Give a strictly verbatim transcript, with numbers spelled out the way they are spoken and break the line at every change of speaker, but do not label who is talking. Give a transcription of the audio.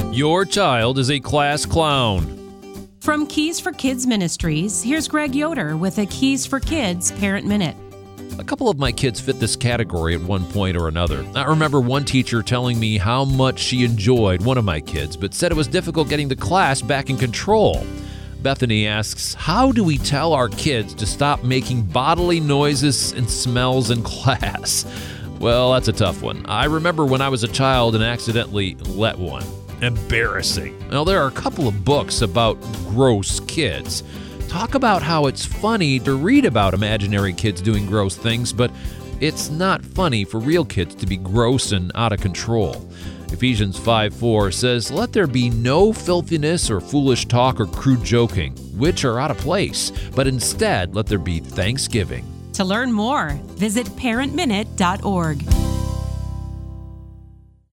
Your child is a class clown.
From Keys for Kids Ministries, here's Greg Yoder with a Keys for Kids Parent Minute.
A couple of my kids fit this category at one point or another. I remember one teacher telling me how much she enjoyed one of my kids, but said it was difficult getting the class back in control. Bethany asks, how do we tell our kids to stop making bodily noises and smells in class? Well, that's a tough one. I remember when I was a child and accidentally let one. Embarrassing. Now, there are a couple of books about gross kids. Talk about how it's funny to read about imaginary kids doing gross things, but it's not funny for real kids to be gross and out of control. Ephesians five four says, "Let there be no filthiness or foolish talk or crude joking, which are out of place, but instead let there be thanksgiving."
To learn more, visit parent minute dot org.